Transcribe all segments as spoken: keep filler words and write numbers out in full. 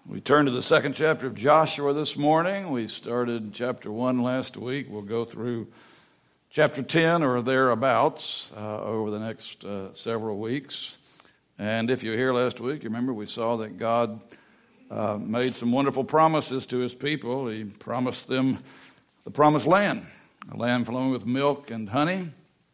We turn to the second chapter of Joshua this morning. We started chapter one last week. We'll go through chapter ten or thereabouts uh, over the next uh, several weeks. And if you were here last week, you remember we saw that God uh, made some wonderful promises to his people. He promised them the promised land, a land flowing with milk and honey.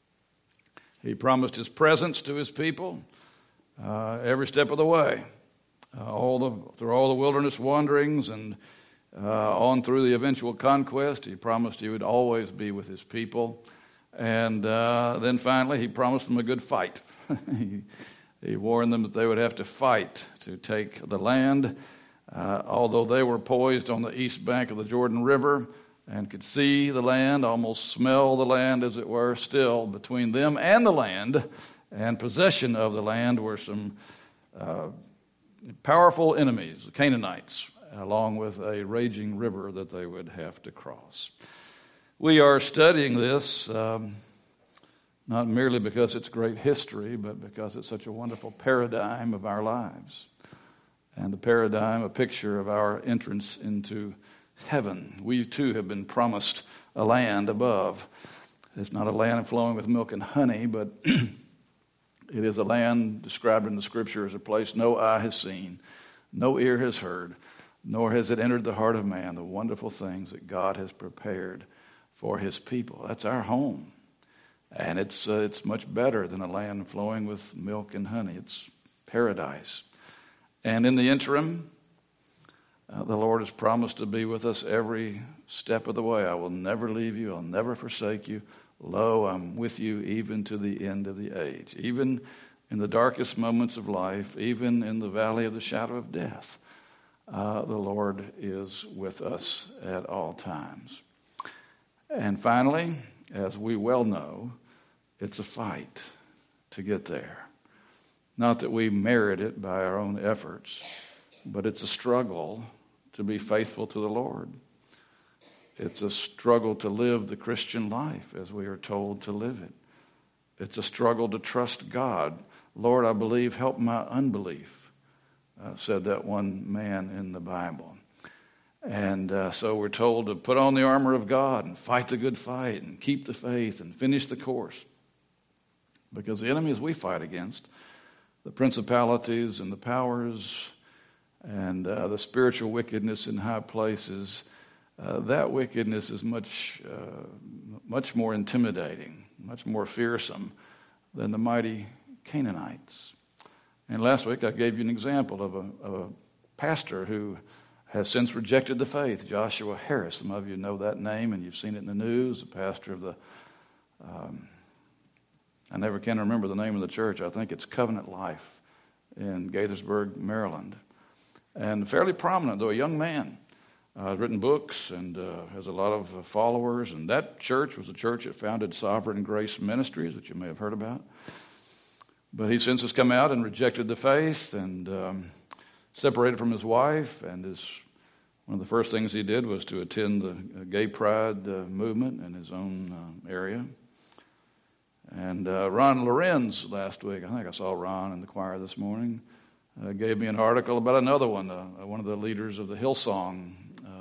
He promised his presence to his people uh, every step of the way. Uh, all the through all the wilderness wanderings and uh, on through the eventual conquest, he promised he would always be with his people. And uh, then finally, he promised them a good fight. he, he warned them that they would have to fight to take the land. Uh, although they were poised on the east bank of the Jordan River and could see the land, almost smell the land, as it were, still between them and the land and possession of the land were some uh, powerful enemies, the Canaanites, along with a raging river that they would have to cross. We are studying this um, not merely because it's great history, but because it's such a wonderful paradigm of our lives. And the paradigm, a picture of our entrance into heaven. We too have been promised a land above. It's not a land flowing with milk and honey, but it is a land described in the Scripture as a place no eye has seen, no ear has heard, nor has it entered the heart of man, the wonderful things that God has prepared for his people. That's our home. And it's uh, it's much better than a land flowing with milk and honey. It's paradise. And in the interim, uh, the Lord has promised to be with us every step of the way. I will never leave you. I'll never forsake you. Lo, I'm with you even to the end of the age. Even in the darkest moments of life, even in the valley of the shadow of death, uh, the Lord is with us at all times. And finally, as we well know, it's a fight to get there. Not that we merit it by our own efforts, but it's a struggle to be faithful to the Lord. It's a struggle to live the Christian life as we are told to live it. It's a struggle to trust God. Lord, I believe, help my unbelief, uh, said that one man in the Bible. And uh, so we're told to put on the armor of God and fight the good fight and keep the faith and finish the course. Because the enemies we fight against, the principalities and the powers and uh, the spiritual wickedness in high places, Uh, that wickedness is much, uh, much more intimidating, much more fearsome than the mighty Canaanites. And last week I gave you an example of a, of a pastor who has since rejected the faith, Joshua Harris. Some of you know that name and you've seen it in the news, the pastor of the, um, I never can remember the name of the church. I think it's Covenant Life in Gaithersburg, Maryland. And fairly prominent, though a young man. Uh, has written books and uh, has a lot of uh, followers. And that church was a church that founded Sovereign Grace Ministries, that you may have heard about. But he since has come out and rejected the faith and um, separated from his wife. And his, one of the first things he did was to attend the uh, gay pride uh, movement in his own uh, area. And uh, Ron Lorenz last week, I think I saw Ron in the choir this morning, uh, gave me an article about another one, uh, one of the leaders of the Hillsong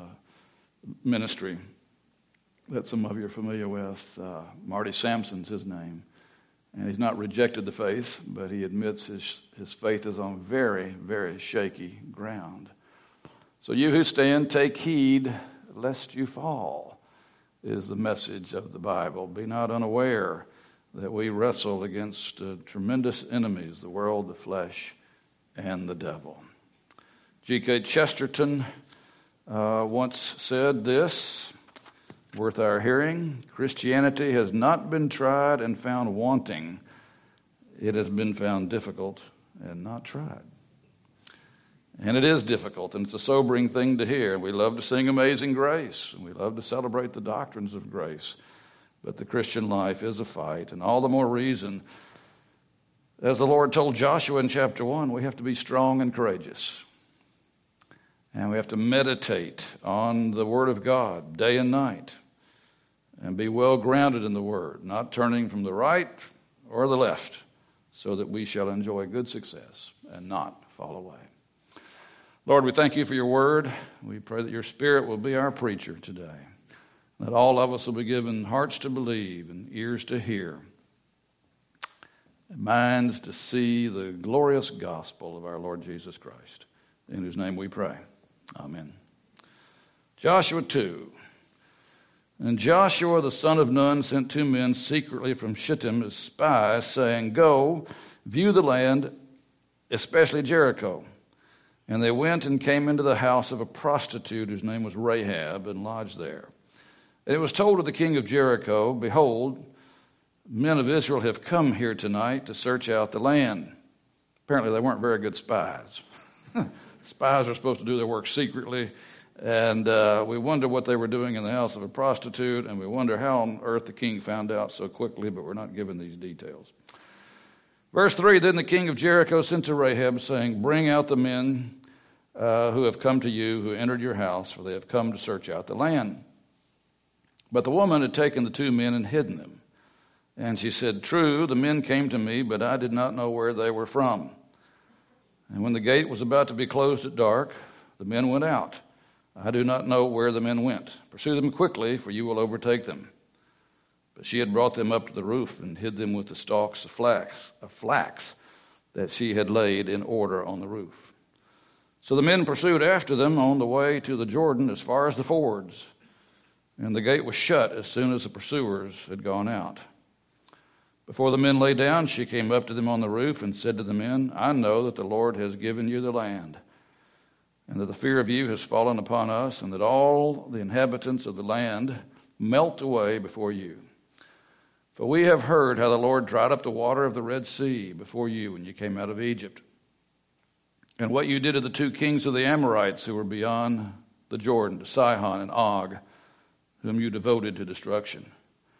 ministry that some of you are familiar with. Uh, Marty Sampson's his name. And he's not rejected the faith, but he admits his, his faith is on very, very shaky ground. So you who stand, take heed lest you fall, is the message of the Bible. Be not unaware that we wrestle against uh, tremendous enemies, the world, the flesh, and the devil. G K Chesterton Uh, once said this, worth our hearing: Christianity has not been tried and found wanting. It has been found difficult and not tried. And it is difficult, and it's a sobering thing to hear. We love to sing Amazing Grace, and we love to celebrate the doctrines of grace. But the Christian life is a fight, and all the more reason, as the Lord told Joshua in chapter one, we have to be strong and courageous. And we have to meditate on the Word of God day and night and be well grounded in the Word, not turning from the right or the left, so that we shall enjoy good success and not fall away. Lord, we thank you for your word. We pray that your Spirit will be our preacher today, that all of us will be given hearts to believe and ears to hear, and minds to see the glorious gospel of our Lord Jesus Christ, in whose name we pray. Amen. Joshua two. And Joshua the son of Nun sent two men secretly from Shittim as spies, saying, "Go, view the land, especially Jericho." And they went and came into the house of a prostitute whose name was Rahab, and lodged there. And it was told to the king of Jericho, "Behold, men of Israel have come here tonight to search out the land." Apparently they weren't very good spies. Spies are supposed to do their work secretly, and uh, we wonder what they were doing in the house of a prostitute, and we wonder how on earth the king found out so quickly, but we're not given these details. Verse three, then the king of Jericho sent to Rahab, saying, "Bring out the men uh, who have come to you, who entered your house, for they have come to search out the land." But the woman had taken the two men and hidden them. And she said, "True, the men came to me, but I did not know where they were from. And when the gate was about to be closed at dark, the men went out. I do not know where the men went. Pursue them quickly, for you will overtake them." But she had brought them up to the roof and hid them with the stalks of flax, of flax that she had laid in order on the roof. So the men pursued after them on the way to the Jordan as far as the fords. And the gate was shut as soon as the pursuers had gone out. Before the men lay down, she came up to them on the roof and said to the men, "I know that the Lord has given you the land, and that the fear of you has fallen upon us, and that all the inhabitants of the land melt away before you. For we have heard how the Lord dried up the water of the Red Sea before you when you came out of Egypt, and what you did to the two kings of the Amorites who were beyond the Jordan, to Sihon and Og, whom you devoted to destruction.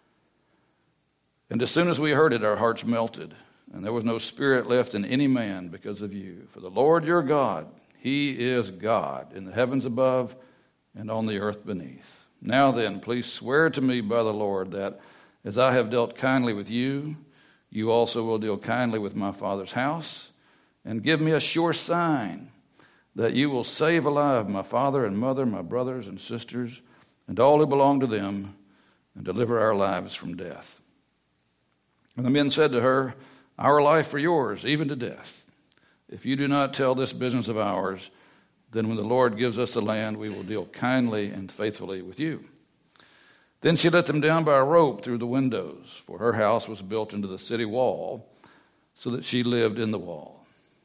And as soon as we heard it, our hearts melted, and there was no spirit left in any man because of you. For the Lord your God, he is God in the heavens above and on the earth beneath. Now then, please swear to me by the Lord that as I have dealt kindly with you, you also will deal kindly with my father's house, and give me a sure sign that you will save alive my father and mother, my brothers and sisters, and all who belong to them, and deliver our lives from death." And the men said to her, "Our life for yours, even to death. If you do not tell this business of ours, then when the Lord gives us the land, we will deal kindly and faithfully with you." Then she let them down by a rope through the windows, for her house was built into the city wall, so that she lived in the wall.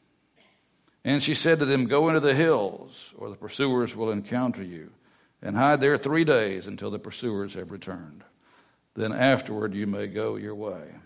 And she said to them, "Go into the hills, or the pursuers will encounter you, and hide there three days until the pursuers have returned. Then afterward you may go your way."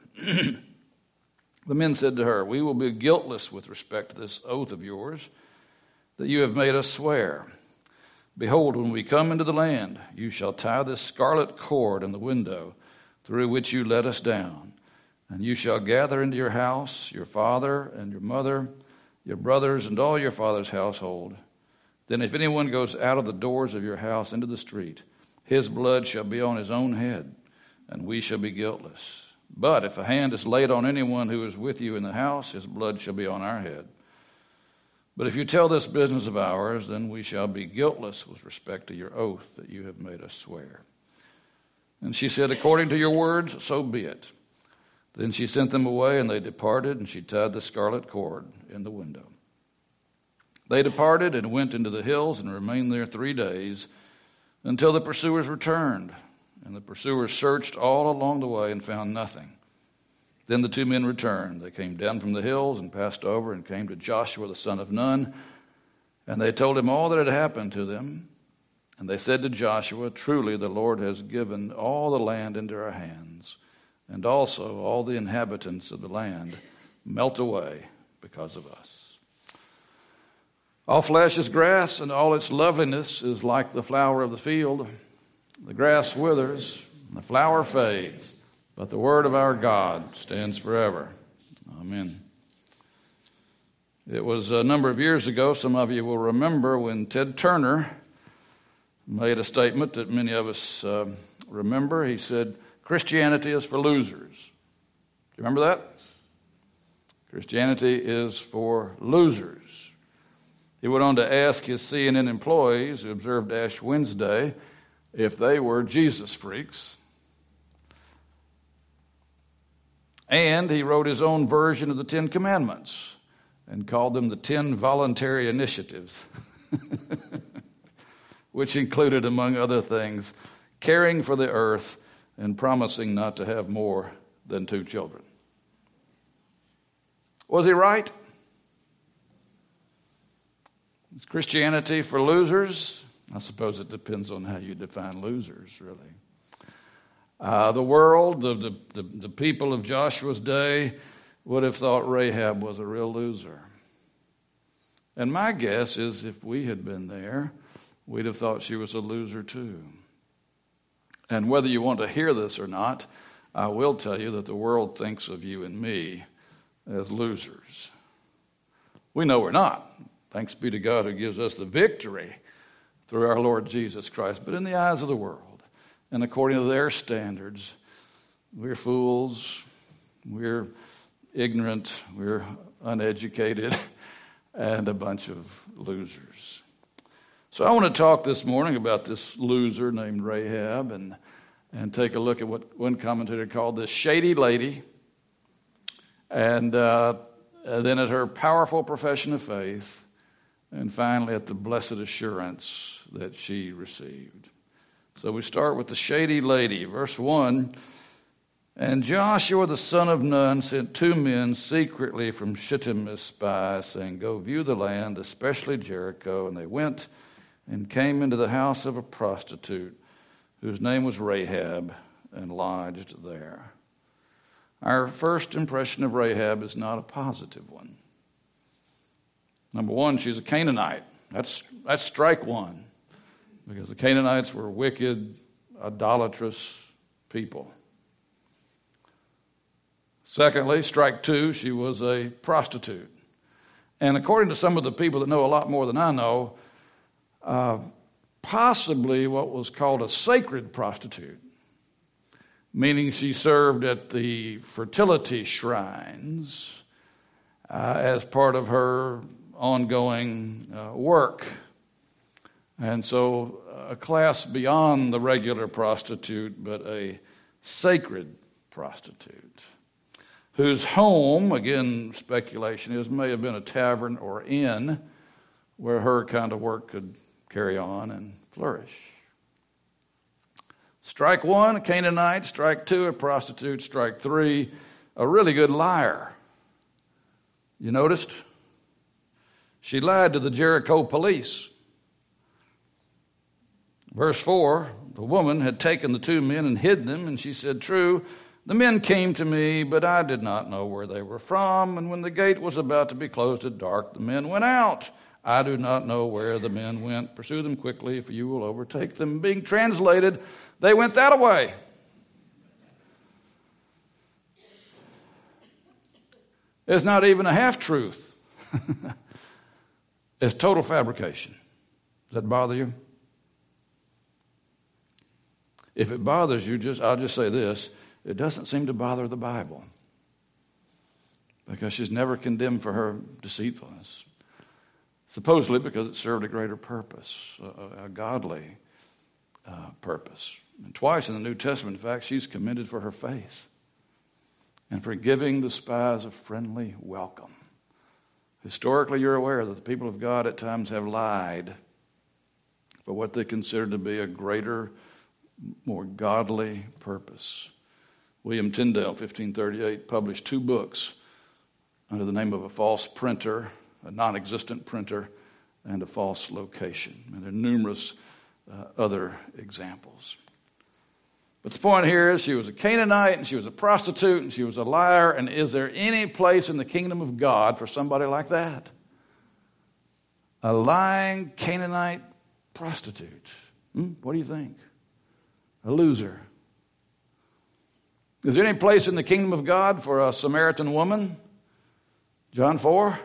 The men said to her, "We will be guiltless with respect to this oath of yours that you have made us swear. Behold, when we come into the land, you shall tie this scarlet cord in the window through which you let us down, and you shall gather into your house your father and your mother, your brothers, and all your father's household. Then if anyone goes out of the doors of your house into the street, his blood shall be on his own head, and we shall be guiltless. But if a hand is laid on anyone who is with you in the house, his blood shall be on our head. But if you tell this business of ours, then we shall be guiltless with respect to your oath that you have made us swear." And she said, "According to your words, so be it." Then she sent them away, and they departed, and she tied the scarlet cord in the window. They departed and went into the hills and remained there three days until the pursuers returned. And the pursuers searched all along the way and found nothing. Then the two men returned. They came down from the hills and passed over and came to Joshua the son of Nun. And they told him all that had happened to them. And they said to Joshua, "Truly the Lord has given all the land into our hands, and also all the inhabitants of the land melt away because of us. All flesh is grass, and all its loveliness is like the flower of the field. The grass withers, and the flower fades, but the word of our God stands forever." Amen. It was a number of years ago, some of you will remember, when Ted Turner made a statement that many of us uh, remember. He said, "Christianity is for losers." Do you remember that? Christianity is for losers. He went on to ask his C N N employees who observed Ash Wednesday if they were Jesus freaks. And he wrote his own version of the Ten Commandments and called them the Ten Voluntary Initiatives, which included, among other things, caring for the earth and promising not to have more than two children. Was he right? Is Christianity for losers? I suppose it depends on how you define losers, really. Uh, the world, the, the, the, the people of Joshua's day would have thought Rahab was a real loser. And my guess is if we had been there, we'd have thought she was a loser too. And whether you want to hear this or not, I will tell you that the world thinks of you and me as losers. We know we're not. Thanks be to God who gives us the victory through our Lord Jesus Christ. But in the eyes of the world, and according to their standards, we're fools, we're ignorant, we're uneducated, and a bunch of losers. So I want to talk this morning about this loser named Rahab and, and take a look at what one commentator called this shady lady, and, uh, and then at her powerful profession of faith, and finally at the blessed assurance that she received. So we start with the shady lady. Verse one, and Joshua the son of Nun sent two men secretly from Shittim as spies, saying, go view the land, especially Jericho. And they went and came into the house of a prostitute, whose name was Rahab, and lodged there. Our first impression of Rahab is not a positive one. Number one, she's a Canaanite. That's, that's strike one, because the Canaanites were wicked, idolatrous people. Secondly, strike two, she was a prostitute. And according to some of the people that know a lot more than I know, uh, possibly what was called a sacred prostitute, meaning she served at the fertility shrines uh, as part of her ongoing uh, work. And so a class beyond the regular prostitute, but a sacred prostitute, whose home, again, speculation is, may have been a tavern or inn where her kind of work could carry on and flourish. Strike one, a Canaanite. Strike two, a prostitute. Strike three, a really good liar. You noticed? She lied to the Jericho police. Verse four, the woman had taken the two men and hid them, and she said, true, the men came to me, but I did not know where they were from. And when the gate was about to be closed at dark, the men went out. I do not know where the men went. Pursue them quickly, for you will overtake them. Being translated, they went that way. It's not even a half-truth. It's total fabrication. Does that bother you? If it bothers you, just I'll just say this. It doesn't seem to bother the Bible, because she's never condemned for her deceitfulness, supposedly because it served a greater purpose, a, a godly uh, purpose. And twice in the New Testament, in fact, she's commended for her faith and for giving the spies a friendly welcome. Historically, you're aware that the people of God at times have lied for what they consider to be a greater, more godly purpose. William Tyndale, fifteen thirty-eight, published two books under the name of a false printer, a non-existent printer, and a false location. And there are numerous uh, other examples. But the point here is she was a Canaanite, and she was a prostitute, and she was a liar. And is there any place in the kingdom of God for somebody like that? A lying Canaanite prostitute. Hmm? What do you think? A loser. Is there any place in the kingdom of God for a Samaritan woman? John four.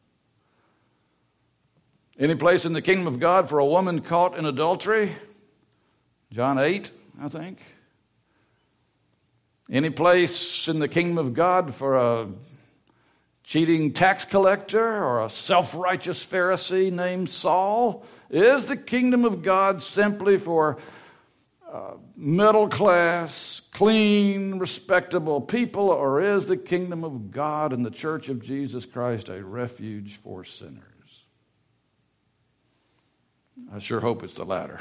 Any place in the kingdom of God for a woman caught in adultery? John eight, I think. Any place in the kingdom of God for a cheating tax collector or a self-righteous Pharisee named Saul? Is the kingdom of God simply for uh, middle class, clean, respectable people, or is the kingdom of God and the church of Jesus Christ a refuge for sinners? I sure hope it's the latter.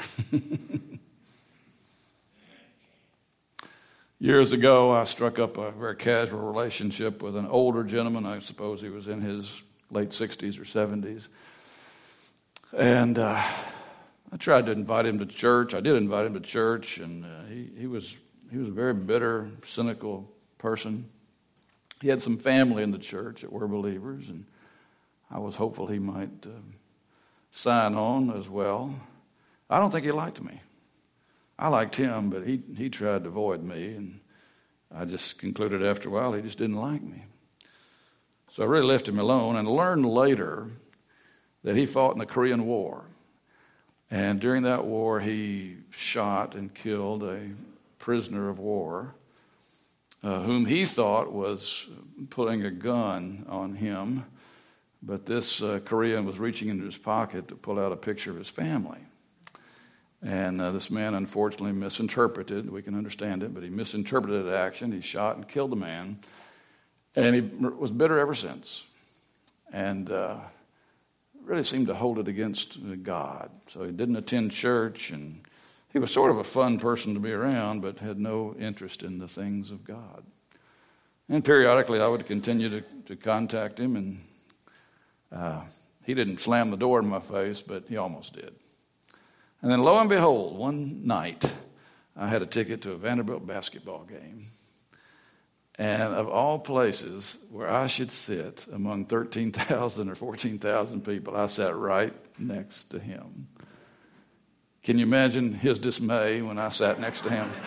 Years ago, I struck up a very casual relationship with an older gentleman. I suppose he was in his late sixties or seventies. And uh, I tried to invite him to church. I did invite him to church, and uh, he, he was he was a very bitter, cynical person. He had some family in the church that were believers, and I was hopeful he might uh, sign on as well. I don't think he liked me. I liked him, but he, he tried to avoid me, and I just concluded after a while he just didn't like me. So I really left him alone and learned later that he fought in the Korean War. And during that war, he shot and killed a prisoner of war uh, whom he thought was putting a gun on him. But this uh, Korean was reaching into his pocket to pull out a picture of his family. And uh, this man unfortunately misinterpreted. We can understand it, but he misinterpreted the action. He shot and killed the man. And he was bitter ever since. And uh, really seemed to hold it against God. So he didn't attend church, and he was sort of a fun person to be around, but had no interest in the things of God. And periodically I would continue to, to contact him, and uh, he didn't slam the door in my face, but he almost did. And then lo and behold, one night I had a ticket to a Vanderbilt basketball game. And of all places where I should sit among thirteen thousand or fourteen thousand people, I sat right next to him. Can you imagine his dismay when I sat next to him?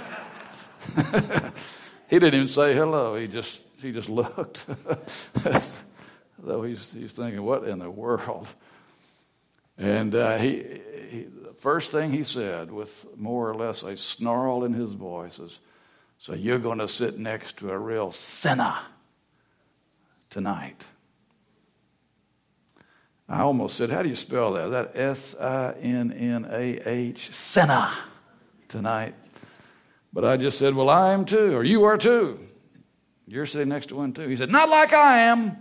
He didn't even say hello. He just he just looked. Though he's he's thinking, what in the world? And uh, he, he the first thing he said, with more or less a snarl in his voice, is, "So you're going to sit next to a real sinner tonight." I almost said, how do you spell that? Is that S I N N A H, sinner, tonight? But I just said, well, I am too, or you are too. You're sitting next to one too. He said, not like I am.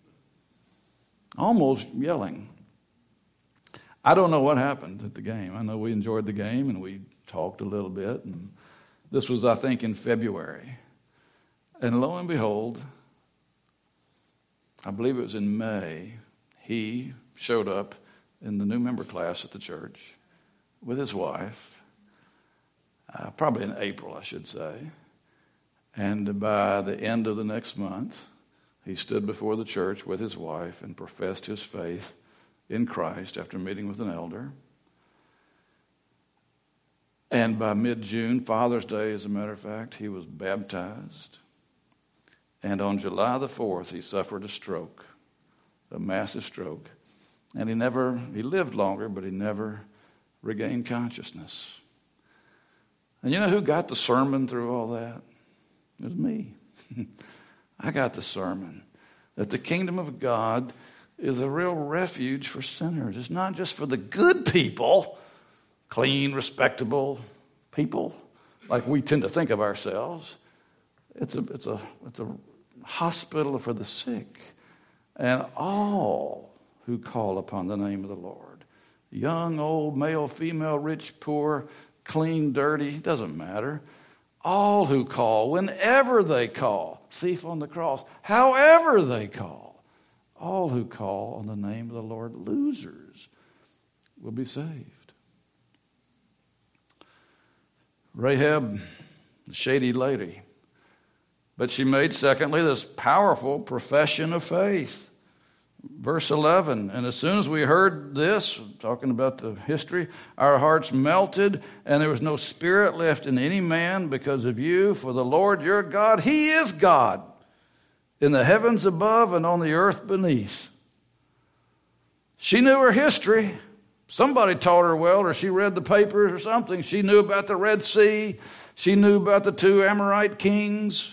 Almost yelling. I don't know what happened at the game. I know we enjoyed the game and we talked a little bit. And this was, I think, in February. And lo and behold, I believe it was in May, he showed up in the new member class at the church with his wife, uh, probably in April, I should say. And by the end of the next month, he stood before the church with his wife and professed his faith in Christ after meeting with an elder. And by mid-June, Father's Day, as a matter of fact, he was baptized. And on July the fourth, he suffered a stroke, a massive stroke. And he never, he lived longer, but he never regained consciousness. And you know who got the sermon through all that? It was me. I got the sermon that the kingdom of God is a real refuge for sinners. It's not just for the good people, clean, respectable people, like we tend to think of ourselves. It's a, it's a, it's a hospital for the sick and all who call upon the name of the Lord. Young, old, male, female, rich, poor, clean, dirty, doesn't matter. All who call, whenever they call, thief on the cross, however they call, all who call on the name of the Lord, losers, will be saved. Rahab, the shady lady, but she made, secondly, this powerful profession of faith. Verse eleven, and as soon as we heard this, talking about the history, our hearts melted, and there was no spirit left in any man because of you, for the Lord your God, He is God, in the heavens above and on the earth beneath. She knew her history. Somebody taught her well, or she read the papers or something. She knew about the Red Sea. She knew about the two Amorite kings.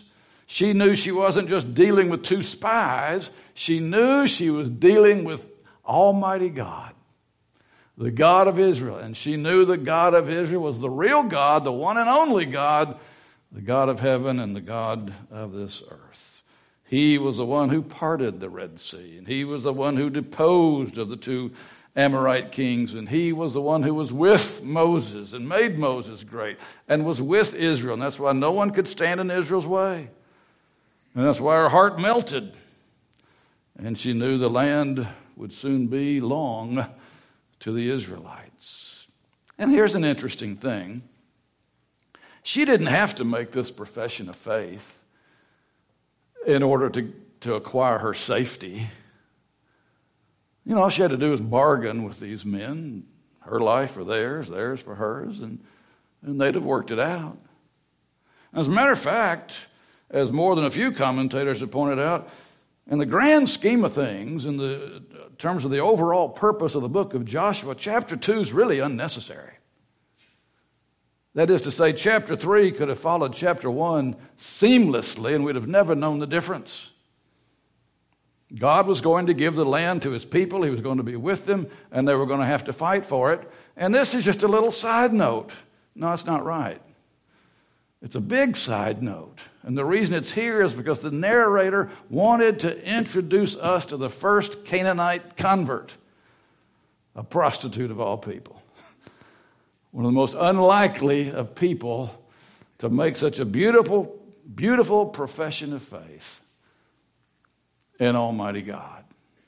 She knew she wasn't just dealing with two spies. She knew she was dealing with Almighty God, the God of Israel. And she knew the God of Israel was the real God, the one and only God, the God of heaven and the God of this earth. He was the one who parted the Red Sea, and he was the one who deposed of the two Amorite kings, and he was the one who was with Moses and made Moses great and was with Israel. And that's why no one could stand in Israel's way. And that's why her heart melted. And she knew the land would soon be long to the Israelites. And here's an interesting thing. She didn't have to make this profession of faith in order to, to acquire her safety. You know, all she had to do was bargain with these men, her life for theirs, theirs for hers, and, and they'd have worked it out. As a matter of fact, as more than a few commentators have pointed out, in the grand scheme of things, in the in terms of the overall purpose of the book of Joshua, chapter two is really unnecessary. That is to say, chapter three could have followed chapter one seamlessly, and we'd have never known the difference. God was going to give the land to his people. He was going to be with them, and they were going to have to fight for it. And this is just a little side note. No, it's not right. It's a big side note. And the reason it's here is because the narrator wanted to introduce us to the first Canaanite convert, a prostitute of all people. One of the most unlikely of people to make such a beautiful, beautiful profession of faith in Almighty God.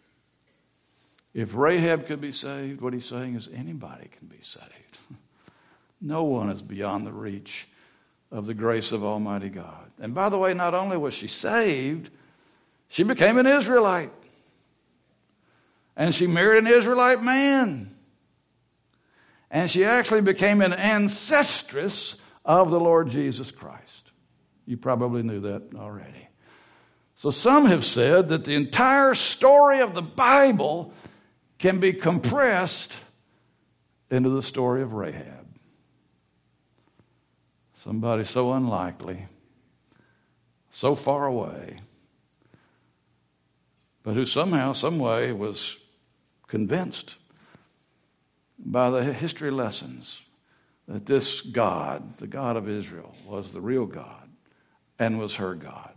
If Rahab could be saved, what he's saying is anybody can be saved. No one is beyond the reach of the grace of Almighty God. And by the way, not only was she saved, she became an Israelite. And she married an Israelite man. And she actually became an ancestress of the Lord Jesus Christ. You probably knew that already. So some have said that the entire story of the Bible can be compressed into the story of Rahab. Somebody so unlikely, so far away, but who somehow, some way was convinced by the history lessons that this God, the God of Israel, was the real God and was her God.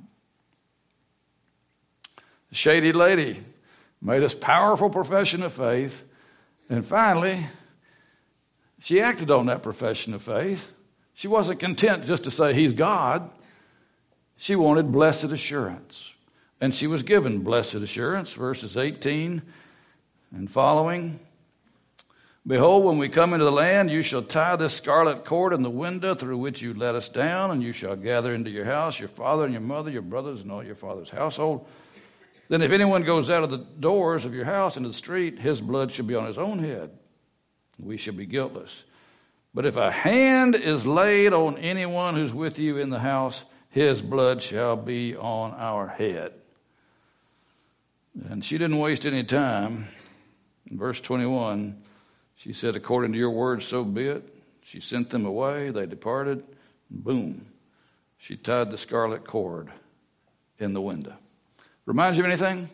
The shady lady made a powerful profession of faith, and finally, she acted on that profession of faith. She wasn't content just to say he's God. She wanted blessed assurance. And she was given blessed assurance, verses eighteen and following. Behold, when we come into the land, you shall tie this scarlet cord in the window through which you let us down, and you shall gather into your house your father and your mother, your brothers, and all your father's household. Then if anyone goes out of the doors of your house into the street, his blood shall be on his own head. We shall be guiltless. But if a hand is laid on anyone who's with you in the house, his blood shall be on our head. And she didn't waste any time. In verse twenty-one, she said, according to your word, so be it. She sent them away. They departed. Boom. She tied the scarlet cord in the window. Reminds you of anything?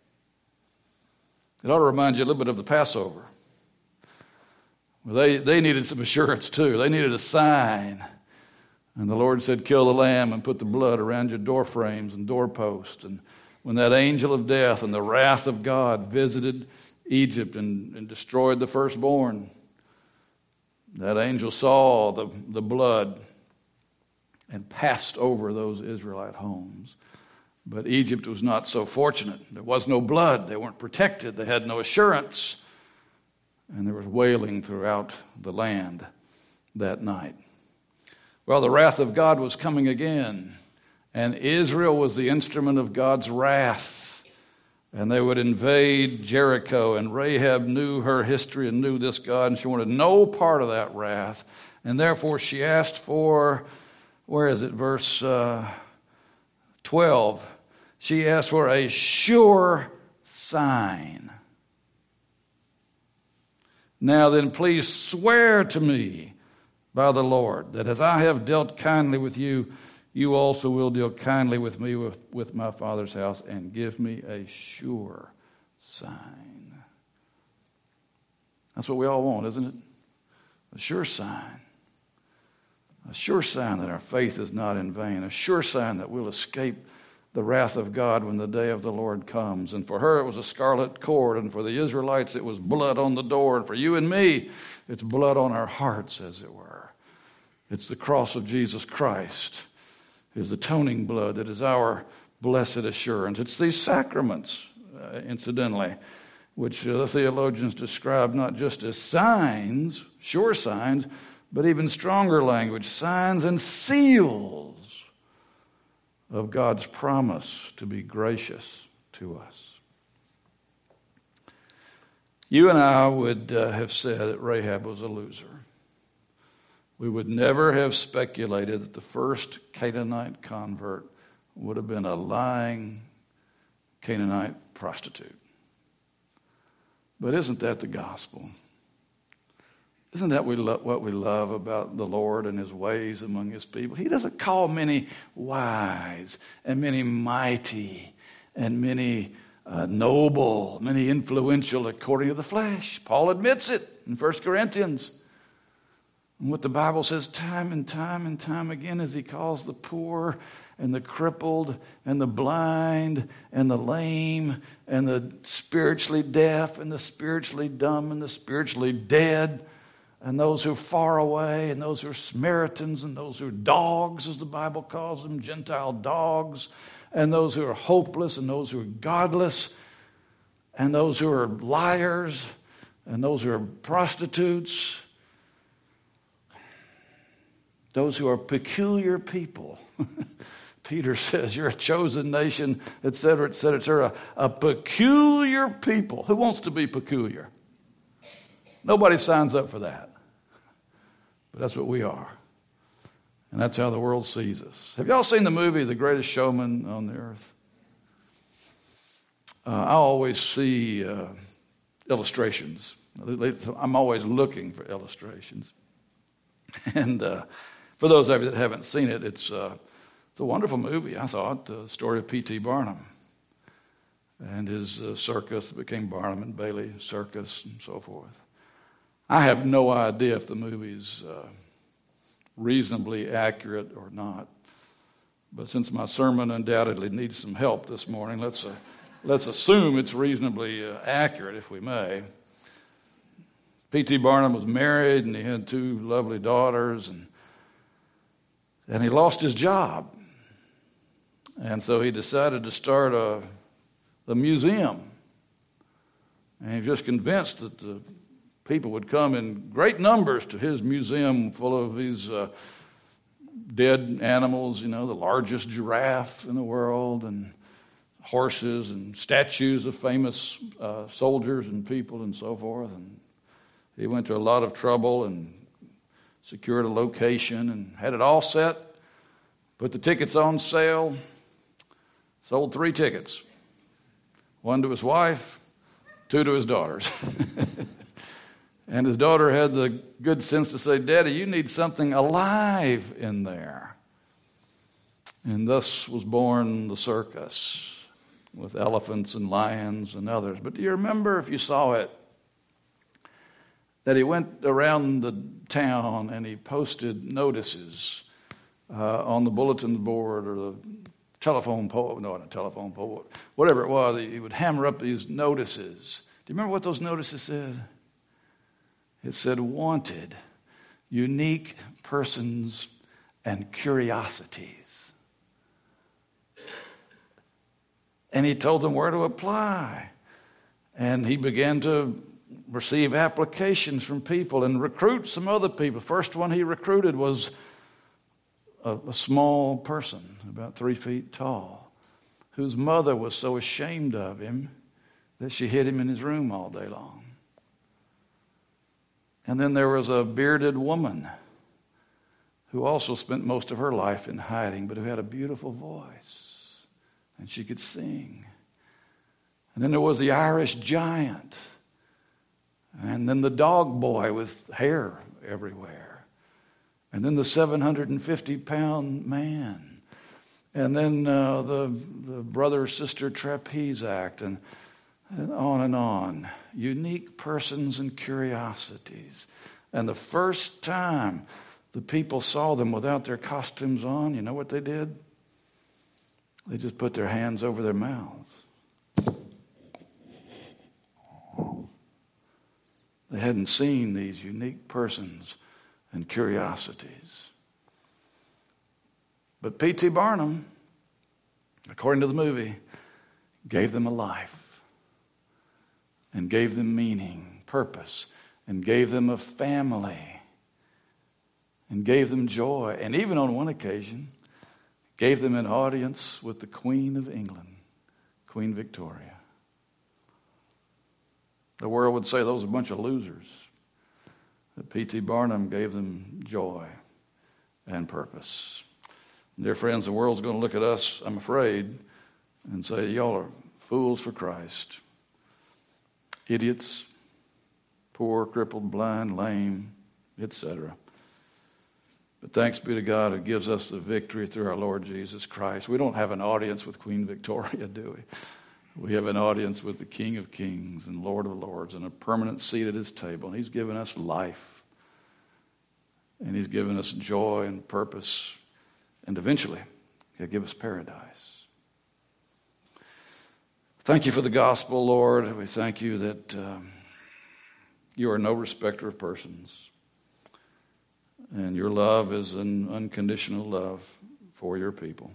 It ought to remind you a little bit of the Passover. Well, they, they needed some assurance too. They needed a sign. And the Lord said, kill the lamb and put the blood around your door frames and doorposts. And when that angel of death and the wrath of God visited Egypt and, and destroyed the firstborn, that angel saw the, the blood and passed over those Israelite homes. But Egypt was not so fortunate. There was no blood. They weren't protected. They had no assurance. And there was wailing throughout the land that night. Well, the wrath of God was coming again. And Israel was the instrument of God's wrath. And they would invade Jericho. And Rahab knew her history and knew this God. And she wanted no part of that wrath. And therefore she asked for, where is it, verse uh, twelve. She asked for a sure sign. Now then, please swear to me by the Lord that as I have dealt kindly with you, you also will deal kindly with me with, with my Father's house and give me a sure sign. That's what we all want, isn't it? A sure sign. A sure sign that our faith is not in vain. A sure sign that we'll escape the wrath of God when the day of the Lord comes. And for her, it was a scarlet cord. And for the Israelites, it was blood on the door. And for you and me, it's blood on our hearts, as it were. It's the cross of Jesus Christ. It is the atoning blood that is our blessed assurance. It's these sacraments, uh, incidentally, which uh, the theologians describe not just as signs, sure signs, but even stronger language, signs and seals of God's promise to be gracious to us. You and I would uh, have said that Rahab was a loser. We would never have speculated that the first Canaanite convert would have been a lying Canaanite prostitute. But isn't that the gospel? Isn't that we lo- what we love about the Lord and his ways among his people? He doesn't call many wise and many mighty and many uh, noble, many influential according to the flesh. Paul admits it in First Corinthians. And what the Bible says time and time and time again is he calls the poor and the crippled and the blind and the lame and the spiritually deaf and the spiritually dumb and the spiritually dead and those who are far away and those who are Samaritans and those who are dogs, as the Bible calls them, Gentile dogs, and those who are hopeless and those who are godless and those who are liars and those who are prostitutes, those who are peculiar people. Peter says, you're a chosen nation, et cetera, et cetera, et cetera. A peculiar people. Who wants to be peculiar? Nobody signs up for that. But that's what we are. And that's how the world sees us. Have y'all seen the movie The Greatest Showman on the Earth? Uh, I always see uh, illustrations. I'm always looking for illustrations. And uh, for those of you that haven't seen it, it's, uh, it's a wonderful movie, I thought, the story of P T Barnum and his uh, circus that became Barnum and Bailey Circus and so forth. I have no idea if the movie's uh, reasonably accurate or not. But since my sermon undoubtedly needs some help this morning, let's uh, let's assume it's reasonably uh, accurate, if we may. P T Barnum was married, and he had two lovely daughters, and and he lost his job. And so he decided to start a, a museum. And he was just convinced that the people would come in great numbers to his museum full of these uh, dead animals, you know, the largest giraffe in the world, and horses and statues of famous uh, soldiers and people and so forth. And he went to a lot of trouble and secured a location and had it all set, put the tickets on sale, sold three tickets, one to his wife, two to his daughters. And his daughter had the good sense to say, Daddy, you need something alive in there. And thus was born the circus with elephants and lions and others. But do you remember, if you saw it, that he went around the town and he posted notices uh, on the bulletin board or the telephone pole, no, not a telephone pole, whatever it was, he would hammer up these notices. Do you remember what those notices said? It said, wanted, unique persons and curiosities. And he told them where to apply. And he began to receive applications from people and recruit some other people. First one he recruited was a, a small person, about three feet tall, whose mother was so ashamed of him that she hid him in his room all day long. And then there was a bearded woman who also spent most of her life in hiding, but who had a beautiful voice, and she could sing. And then there was the Irish giant, and then the dog boy with hair everywhere, and then the seven hundred fifty pound man, And then uh, the, the brother-sister trapeze act, and, and on and on. Unique persons and curiosities. And the first time the people saw them without their costumes on, you know what they did? They just put their hands over their mouths. They hadn't seen these unique persons and curiosities. But P T Barnum, according to the movie, gave them a life and gave them meaning, purpose, and gave them a family and gave them joy. And even on one occasion, gave them an audience with the Queen of England, Queen Victoria. The world would say those are a bunch of losers. But P T Barnum gave them joy and purpose. Dear friends, the world's going to look at us, I'm afraid, and say, y'all are fools for Christ. Idiots, poor, crippled, blind, lame, et cetera. But thanks be to God who gives us the victory through our Lord Jesus Christ. We don't have an audience with Queen Victoria, do we? We have an audience with the King of Kings and Lord of Lords and a permanent seat at his table. And he's given us life. And he's given us joy and purpose. And eventually, he'll give us paradise. Thank you for the gospel, Lord. We thank you that um, you are no respecter of persons. And your love is an unconditional love for your people.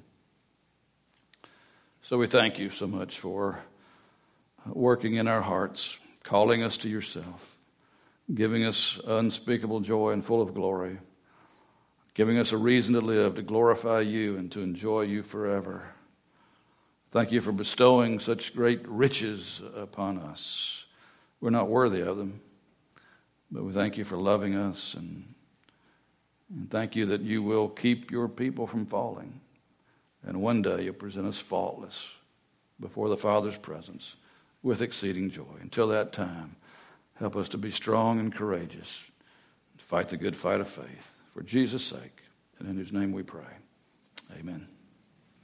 So we thank you so much for working in our hearts, calling us to yourself, giving us unspeakable joy and full of glory, giving us a reason to live, to glorify you and to enjoy you forever. Thank you for bestowing such great riches upon us. We're not worthy of them, but we thank you for loving us, and, and thank you that you will keep your people from falling. And one day you'll present us faultless before the Father's presence with exceeding joy. Until that time, help us to be strong and courageous, and fight the good fight of faith. For Jesus' sake, and in whose name we pray. Amen.